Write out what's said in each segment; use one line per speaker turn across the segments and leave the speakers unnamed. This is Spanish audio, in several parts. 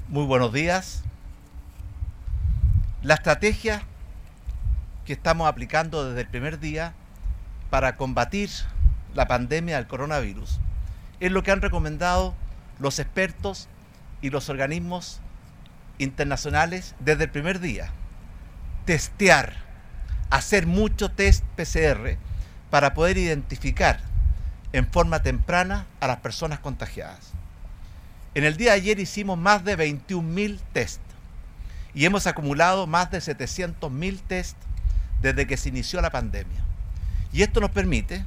Muy buenos días. La estrategia que estamos aplicando desde el primer día para combatir la pandemia del coronavirus es lo que han recomendado los expertos y los organismos internacionales desde el primer día. Testear, hacer mucho test PCR para poder identificar en forma temprana a las personas contagiadas. En el día de ayer hicimos más de 21.000 test y hemos acumulado más de 700.000 test desde que se inició la pandemia. Y esto nos permite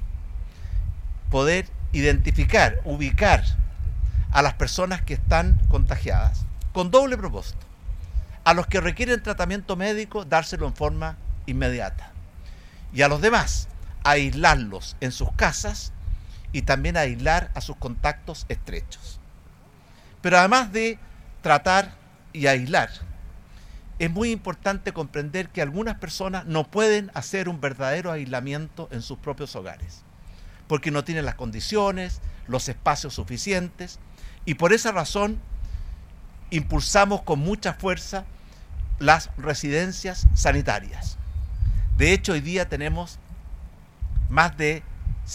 poder identificar, ubicar a las personas que están contagiadas con doble propósito. A los que requieren tratamiento médico, dárselo en forma inmediata. Y a los demás, aislarlos en sus casas y también aislar a sus contactos estrechos. Pero además de tratar y aislar, es muy importante comprender que algunas personas no pueden hacer un verdadero aislamiento en sus propios hogares, porque no tienen las condiciones, los espacios suficientes, y por esa razón impulsamos con mucha fuerza las residencias sanitarias. De hecho, hoy día tenemos más de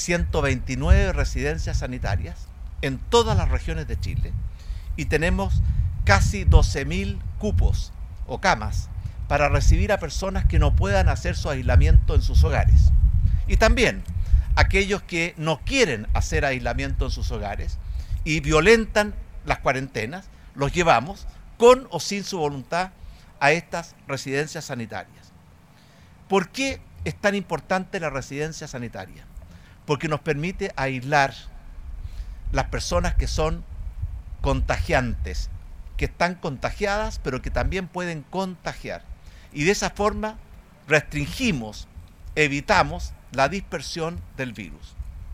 129 residencias sanitarias en todas las regiones de Chile y tenemos casi 12.000 cupos o camas para recibir a personas que no puedan hacer su aislamiento en sus hogares. Y también aquellos que no quieren hacer aislamiento en sus hogares y violentan las cuarentenas, los llevamos con o sin su voluntad a estas residencias sanitarias. ¿Por qué es tan importante la residencia sanitaria? Porque nos permite aislar las personas que son contagiantes, que están contagiadas, pero que también pueden contagiar. Y de esa forma restringimos, evitamos la dispersión del virus.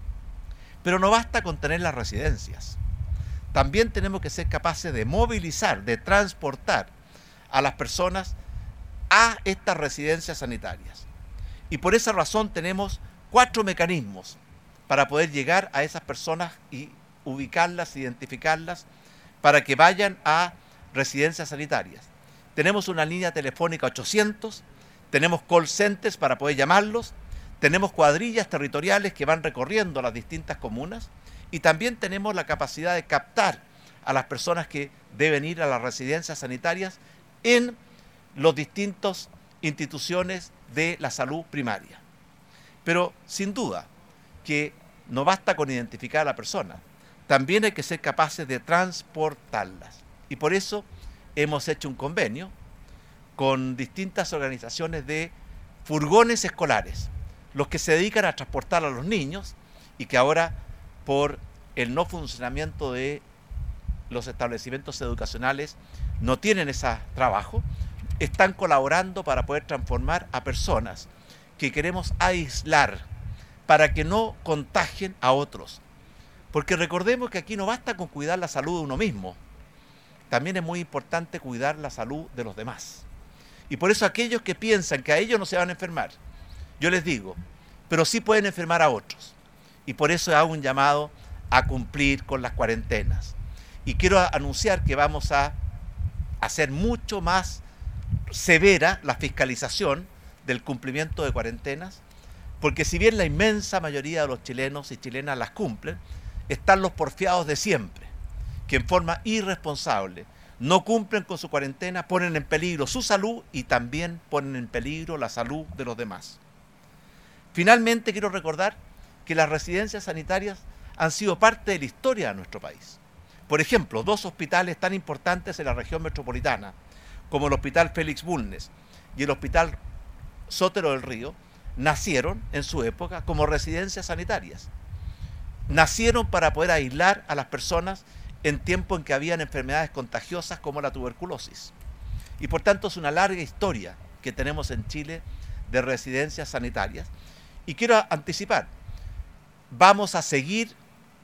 Pero no basta con tener las residencias. También tenemos que ser capaces de movilizar, de transportar a las personas a estas residencias sanitarias. Y por esa razón tenemos 4 mecanismos para poder llegar a esas personas y ubicarlas, identificarlas, para que vayan a residencias sanitarias. Tenemos una línea telefónica 800, tenemos call centers para poder llamarlos, tenemos cuadrillas territoriales que van recorriendo las distintas comunas y también tenemos la capacidad de captar a las personas que deben ir a las residencias sanitarias en las distintas instituciones de la salud primaria. Pero sin duda que no basta con identificar a la persona, también hay que ser capaces de transportarlas. Y por eso hemos hecho un convenio con distintas organizaciones de furgones escolares, los que se dedican a transportar a los niños y que ahora, por el no funcionamiento de los establecimientos educacionales, no tienen ese trabajo, están colaborando para poder transformar a personas que queremos aislar para que no contagien a otros. Porque recordemos que aquí no basta con cuidar la salud de uno mismo, también es muy importante cuidar la salud de los demás. Y por eso aquellos que piensan que a ellos no se van a enfermar, yo les digo, pero sí pueden enfermar a otros. Y por eso hago un llamado a cumplir con las cuarentenas. Y quiero anunciar que vamos a hacer mucho más severa la fiscalización del cumplimiento de cuarentenas, porque si bien la inmensa mayoría de los chilenos y chilenas las cumplen, están los porfiados de siempre, que en forma irresponsable no cumplen con su cuarentena, ponen en peligro su salud y también ponen en peligro la salud de los demás. Finalmente quiero recordar que las residencias sanitarias han sido parte de la historia de nuestro país. Por ejemplo, 2 hospitales tan importantes en la región metropolitana, como el Hospital Félix Bulnes y el Hospital Sotero del Río, nacieron en su época como residencias sanitarias. Nacieron para poder aislar a las personas en tiempo en que habían enfermedades contagiosas como la tuberculosis. Y por tanto es una larga historia que tenemos en Chile de residencias sanitarias. Y quiero anticipar, vamos a seguir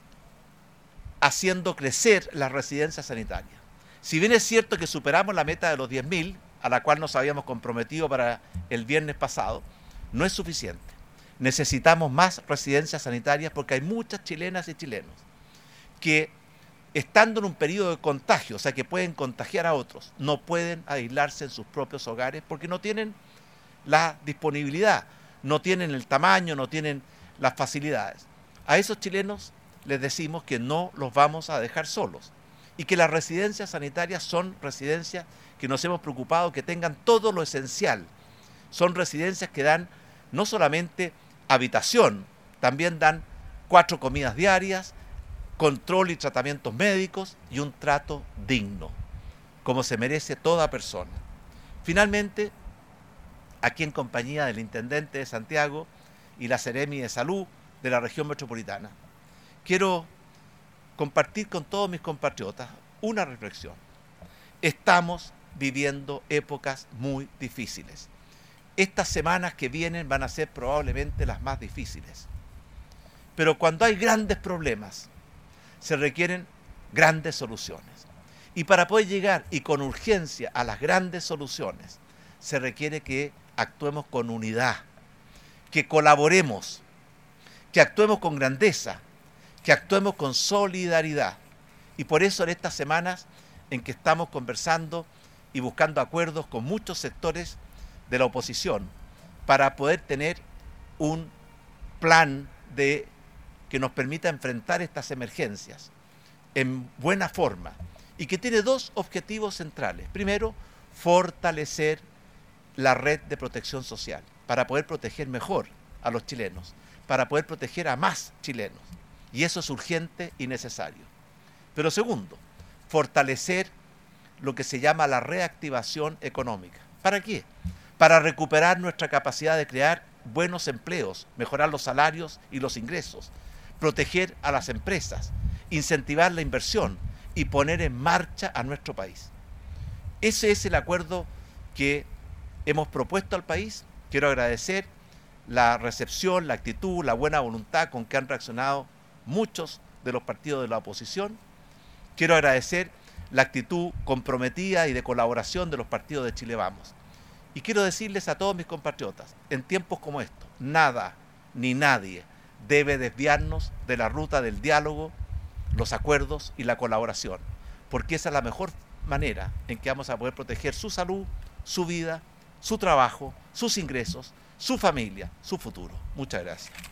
haciendo crecer las residencias sanitarias. Si bien es cierto que superamos la meta de los 10.000, a la cual nos habíamos comprometido para el viernes pasado, no es suficiente. Necesitamos más residencias sanitarias porque hay muchas chilenas y chilenos que estando en un periodo de contagio, o sea que pueden contagiar a otros, no pueden aislarse en sus propios hogares porque no tienen la disponibilidad, no tienen el tamaño, no tienen las facilidades. A esos chilenos les decimos que no los vamos a dejar solos y que las residencias sanitarias son residencias que nos hemos preocupado que tengan todo lo esencial. Son residencias que dan no solamente habitación, también dan 4 comidas diarias, control y tratamientos médicos y un trato digno, como se merece toda persona. Finalmente, aquí en compañía del Intendente de Santiago y la Seremi de Salud de la región metropolitana, quiero compartir con todos mis compatriotas una reflexión. Estamos viviendo épocas muy difíciles. Estas semanas que vienen van a ser probablemente las más difíciles. Pero cuando hay grandes problemas, se requieren grandes soluciones. Y para poder llegar y con urgencia a las grandes soluciones, se requiere que actuemos con unidad, que colaboremos, que actuemos con grandeza, que actuemos con solidaridad. Y por eso en estas semanas en que estamos conversando y buscando acuerdos con muchos sectores de la oposición para poder tener un plan que nos permita enfrentar estas emergencias en buena forma y que tiene 2 objetivos centrales. Primero, fortalecer la red de protección social para poder proteger mejor a los chilenos, para poder proteger a más chilenos. Y eso es urgente y necesario. Pero segundo, fortalecer lo que se llama la reactivación económica. ¿Para qué? Para recuperar nuestra capacidad de crear buenos empleos, mejorar los salarios y los ingresos, proteger a las empresas, incentivar la inversión y poner en marcha a nuestro país. Ese es el acuerdo que hemos propuesto al país. Quiero agradecer la recepción, la actitud, la buena voluntad con que han reaccionado muchos de los partidos de la oposición. Quiero agradecer la actitud comprometida y de colaboración de los partidos de Chile Vamos. Y quiero decirles a todos mis compatriotas, en tiempos como estos, nada ni nadie debe desviarnos de la ruta del diálogo, los acuerdos y la colaboración, porque esa es la mejor manera en que vamos a poder proteger su salud, su vida, su trabajo, sus ingresos, su familia, su futuro. Muchas gracias.